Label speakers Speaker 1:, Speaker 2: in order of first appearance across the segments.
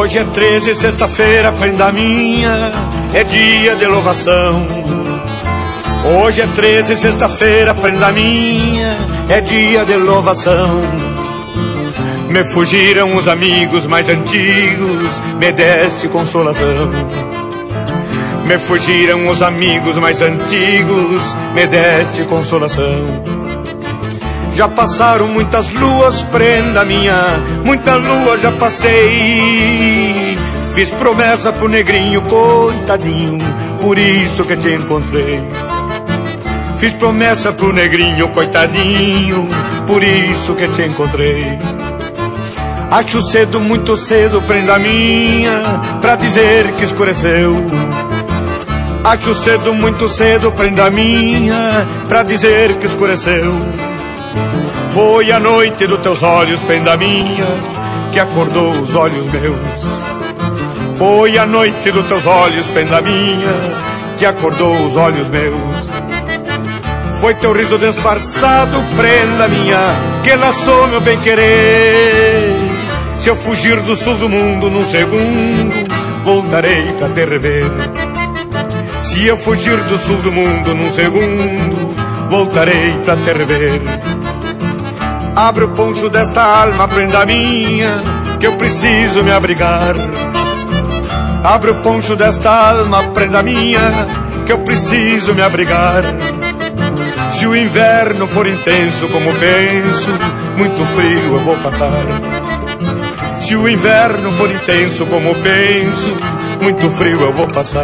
Speaker 1: Hoje é 13, sexta-feira, prenda minha, é dia de louvação. Hoje é 13, sexta-feira, prenda minha, é dia de louvação. Me fugiram os amigos mais antigos, me deste consolação. Me fugiram os amigos mais antigos, me deste consolação. Já passaram muitas luas, prenda minha, muita lua já passei. Fiz promessa pro negrinho, coitadinho, por isso que te encontrei. Fiz promessa pro negrinho, coitadinho, por isso que te encontrei. Acho cedo, muito cedo, prenda minha, pra dizer que escureceu. Acho cedo, muito cedo, prenda minha, pra dizer que escureceu. Foi a noite dos teus olhos, prenda minha, que acordou os olhos meus. Foi a noite dos teus olhos, prenda minha, que acordou os olhos meus. Foi teu riso disfarçado, prenda minha, que laçou meu bem-querer. Se eu fugir do sul do mundo num segundo, voltarei pra te rever. Se eu fugir do sul do mundo num segundo, voltarei pra te rever. Abre o poncho desta alma, prenda minha, que eu preciso me abrigar. Abre o poncho desta alma, prenda minha, que eu preciso me abrigar. Se o inverno for intenso como penso, muito frio eu vou passar. Se o inverno for intenso como penso, muito frio eu vou passar.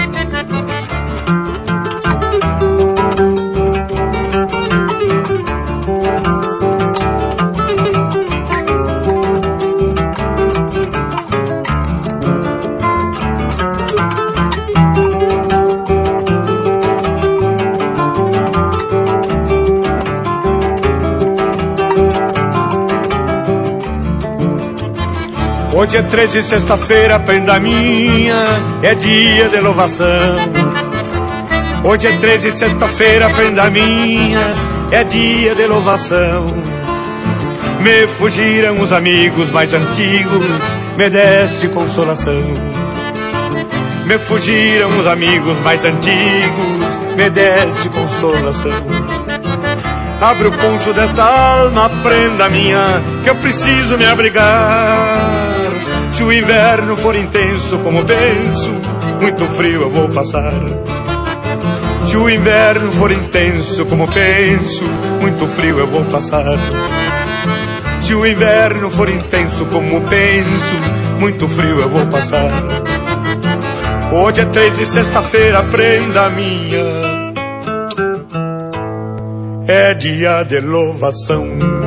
Speaker 1: Hoje é 13, sexta-feira, prenda minha, é dia de louvação. Hoje é 13, sexta-feira, prenda minha, é dia de louvação. Me fugiram os amigos mais antigos, me deste consolação. Me fugiram os amigos mais antigos, me deste consolação. Abre o poncho desta alma, prenda minha, que eu preciso me abrigar. Se o inverno for intenso como penso, muito frio eu vou passar. Se o inverno for intenso como penso, muito frio eu vou passar. Se o inverno for intenso como penso, muito frio eu vou passar. Hoje é 13, sexta-feira, prenda minha, é dia de louvação.